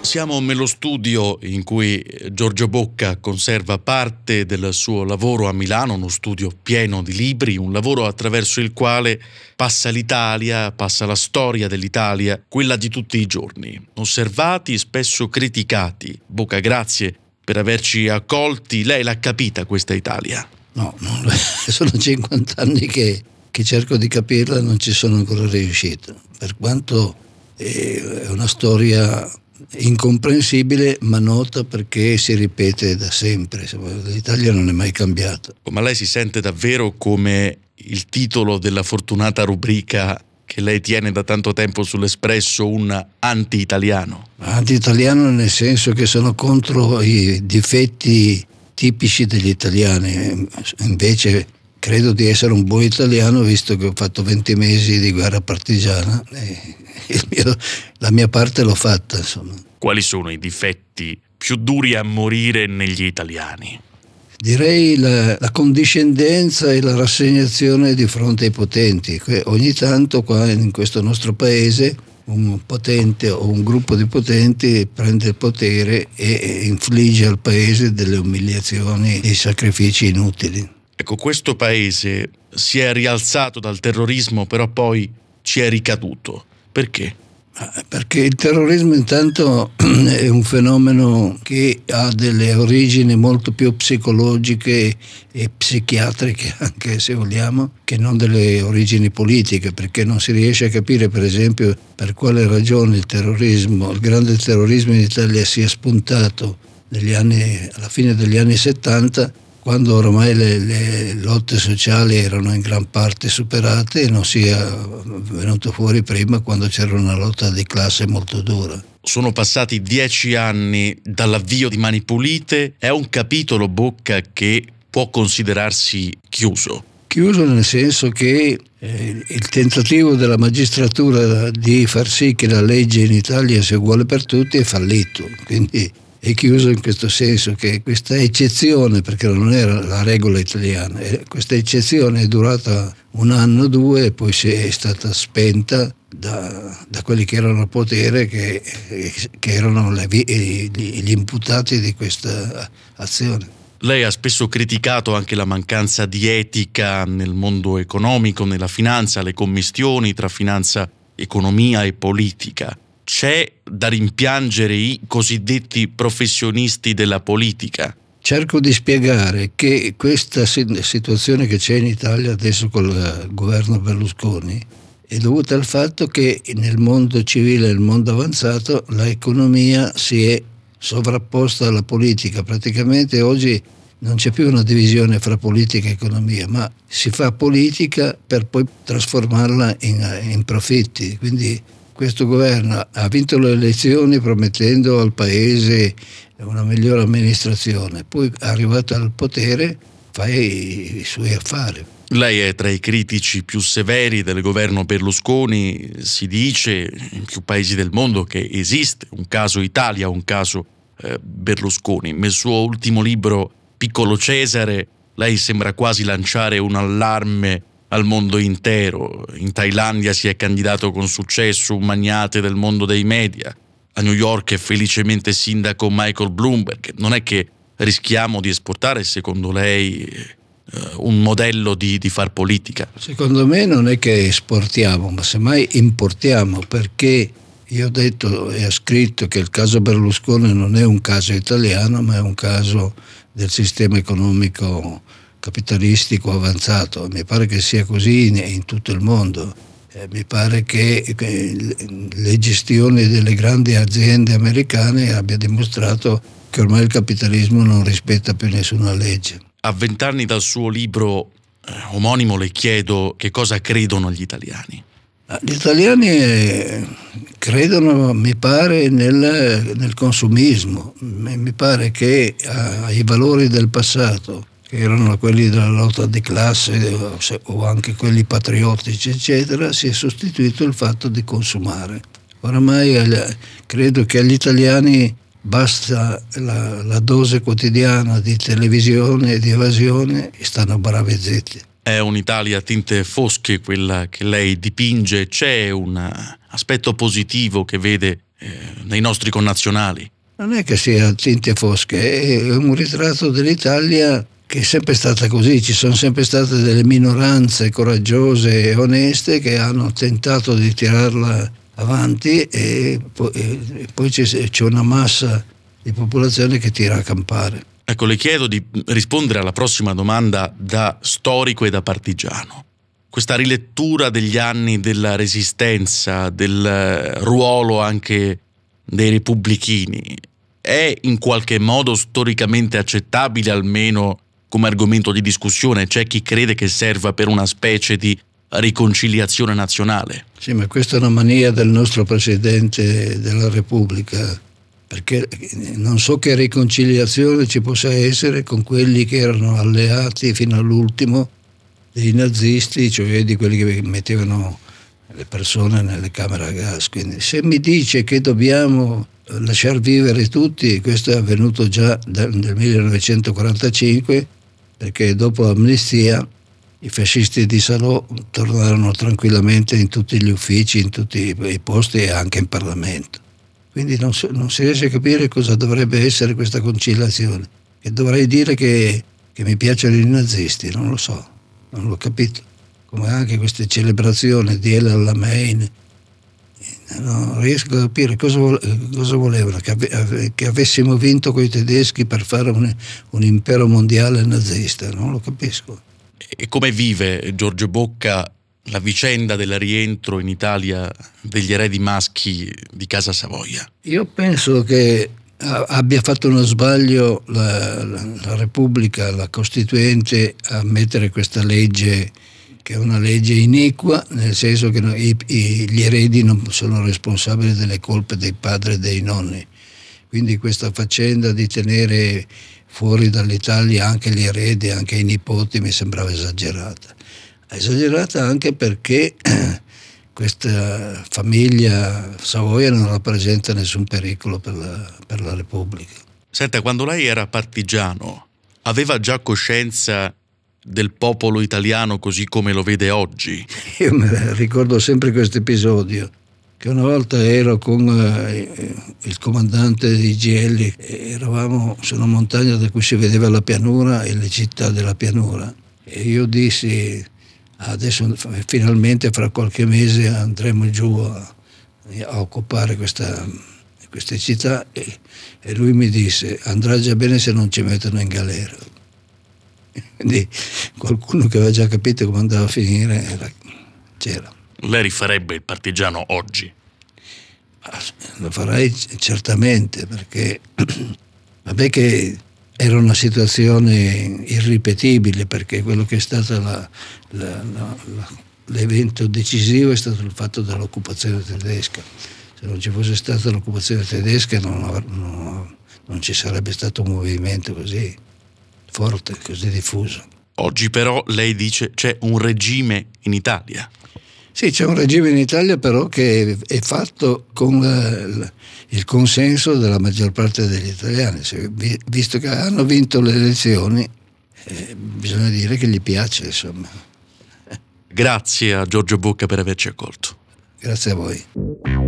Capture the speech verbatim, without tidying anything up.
Siamo nello studio in cui Giorgio Bocca conserva parte del suo lavoro a Milano, uno studio pieno di libri, un lavoro attraverso il quale passa l'Italia, passa la storia dell'Italia, quella di tutti i giorni. Osservati, spesso criticati. Bocca, grazie per averci accolti. Lei l'ha capita questa Italia? No, no, sono cinquanta anni che, che cerco di capirla e non ci sono ancora riuscito. Per quanto è una storia incomprensibile ma nota perché si ripete da sempre. L'Italia non è mai cambiata. Ma lei si sente davvero come il titolo della fortunata rubrica che lei tiene da tanto tempo sull'Espresso, un anti-italiano? Anti-italiano nel senso che sono contro i difetti tipici degli italiani. Invece credo di essere un buon italiano, visto che ho fatto venti mesi di guerra partigiana e il mio, la mia parte l'ho fatta, insomma. Quali sono i difetti più duri a morire negli italiani? Direi la, la condiscendenza e la rassegnazione di fronte ai potenti. Ogni tanto qua in questo nostro paese un potente o un gruppo di potenti prende il potere e infligge al paese delle umiliazioni e sacrifici inutili. Ecco, questo paese si è rialzato dal terrorismo, però poi ci è ricaduto. Perché? Perché il terrorismo intanto è un fenomeno che ha delle origini molto più psicologiche e psichiatriche, anche se vogliamo, che non delle origini politiche, perché non si riesce a capire, per esempio, per quale ragione il terrorismo, il grande terrorismo in Italia sia spuntato negli anni, alla fine degli anni settanta, quando ormai le, le lotte sociali erano in gran parte superate e non sia venuto fuori prima, quando c'era una lotta di classe molto dura. Sono passati dieci anni dall'avvio di Mani Pulite. È un capitolo, Bocca, che può considerarsi chiuso? Chiuso nel senso che eh, il tentativo della magistratura di far sì che la legge in Italia sia uguale per tutti è fallito, quindi è chiuso in questo senso che questa eccezione, perché non era la regola italiana, questa eccezione è durata un anno o due e poi si è stata spenta da, da quelli che erano al potere, che, che erano le, gli, gli imputati di questa azione. Lei ha spesso criticato anche la mancanza di etica nel mondo economico, nella finanza, le commistioni tra finanza, economia e politica. C'è da rimpiangere i cosiddetti professionisti della politica? Cerco di spiegare che questa situazione che c'è in Italia adesso con il governo Berlusconi è dovuta al fatto che nel mondo civile, nel mondo avanzato, l'economia si è sovrapposta alla politica. Praticamente oggi non c'è più una divisione fra politica e economia, ma si fa politica per poi trasformarla in, in profitti. Quindi questo governo ha vinto le elezioni promettendo al paese una migliore amministrazione, poi arrivato al potere fa i, i suoi affari. Lei è tra i critici più severi del governo Berlusconi. Si dice in più paesi del mondo che esiste un caso Italia, un caso eh, Berlusconi. Nel suo ultimo libro Piccolo Cesare lei sembra quasi lanciare un allarme al mondo intero. In Thailandia si è candidato con successo un magnate del mondo dei media. A New York è felicemente sindaco Michael Bloomberg. Non è che rischiamo di esportare, secondo lei, un modello di, di far politica? Secondo me non è che esportiamo, ma semmai importiamo, perché io ho detto e ho scritto che il caso Berlusconi non è un caso italiano, ma è un caso del sistema economico capitalistico avanzato. Mi pare che sia così in, in tutto il mondo. Eh, mi pare che, che le gestioni delle grandi aziende americane abbia dimostrato che ormai il capitalismo non rispetta più nessuna legge. A vent'anni dal suo libro eh, omonimo le chiedo che cosa credono gli italiani. Gli italiani eh, credono, mi pare, nel, nel consumismo. Mi pare che ai valori del passato, che erano quelli della lotta di classe o anche quelli patriottici, eccetera, si è sostituito il fatto di consumare. Oramai credo che agli italiani basta la, la dose quotidiana di televisione e di evasione e stanno bravi zitti. È un'Italia a tinte fosche quella che lei dipinge. C'è un aspetto positivo che vede eh, nei nostri connazionali. Non è che sia tinte fosche, è un ritratto dell'Italia che è sempre stata così. Ci sono sempre state delle minoranze coraggiose e oneste che hanno tentato di tirarla avanti e poi, e poi c'è, c'è una massa di popolazione che tira a campare. Ecco, le chiedo di rispondere alla prossima domanda da storico e da partigiano. Questa rilettura degli anni della Resistenza, del ruolo anche dei repubblichini, è in qualche modo storicamente accettabile, almeno come argomento di discussione? C'è chi crede che serva per una specie di riconciliazione nazionale. Sì, ma questa è una mania del nostro Presidente della Repubblica, perché non so che riconciliazione ci possa essere con quelli che erano alleati fino all'ultimo dei nazisti, cioè di quelli che mettevano le persone nelle camere a gas. Quindi se mi dice che dobbiamo lasciar vivere tutti, questo è avvenuto già nel millenovecentoquarantacinque, perché dopo l'amnistia i fascisti di Salò tornarono tranquillamente in tutti gli uffici, in tutti i posti e anche in Parlamento. Quindi non, so, non si riesce a capire cosa dovrebbe essere questa conciliazione. Che dovrei dire che, che mi piacciono i nazisti, non lo so, non l'ho capito. Come anche queste celebrazioni di El Alamein, non riesco a capire cosa, vo- cosa volevano, che, ave- che avessimo vinto con i tedeschi per fare un, un impero mondiale nazista, non lo capisco. E come vive Giorgio Bocca la vicenda del rientro in Italia degli eredi maschi di Casa Savoia? Io penso che abbia fatto uno sbaglio la, la, la Repubblica, la Costituente, a mettere questa legge, che è una legge iniqua, nel senso che i, i, gli eredi non sono responsabili delle colpe dei padri e dei nonni. Quindi questa faccenda di tenere fuori dall'Italia anche gli eredi, anche i nipoti, mi sembrava esagerata. Esagerata anche perché questa famiglia Savoia non rappresenta nessun pericolo per la, per la Repubblica. Senta, quando lei era partigiano, aveva già coscienza del popolo italiano così come lo vede oggi? Io mi ricordo sempre questo episodio, che una volta ero con eh, il comandante di G L, eravamo su una montagna da cui si vedeva la pianura e le città della pianura, e io dissi: adesso finalmente fra qualche mese andremo giù a, a occupare questa, queste città, e, e lui mi disse: andrà già bene se non ci mettono in galera. Quindi qualcuno che aveva già capito come andava a finire era, c'era. Lei rifarebbe il partigiano oggi? Lo farei certamente, perché vabbè che era una situazione irripetibile, perché quello che è stato la, la, la, la, l'evento decisivo è stato il fatto dell'occupazione tedesca. Se non ci fosse stata l'occupazione tedesca non, non, non ci sarebbe stato un movimento così forte, così diffuso. Oggi però lei dice c'è un regime in Italia. Sì, c'è un regime in Italia, però che è fatto con la, il consenso della maggior parte degli italiani. Se, visto che hanno vinto le elezioni, eh, bisogna dire che gli piace, insomma. Grazie a Giorgio Bocca per averci accolto. Grazie a voi.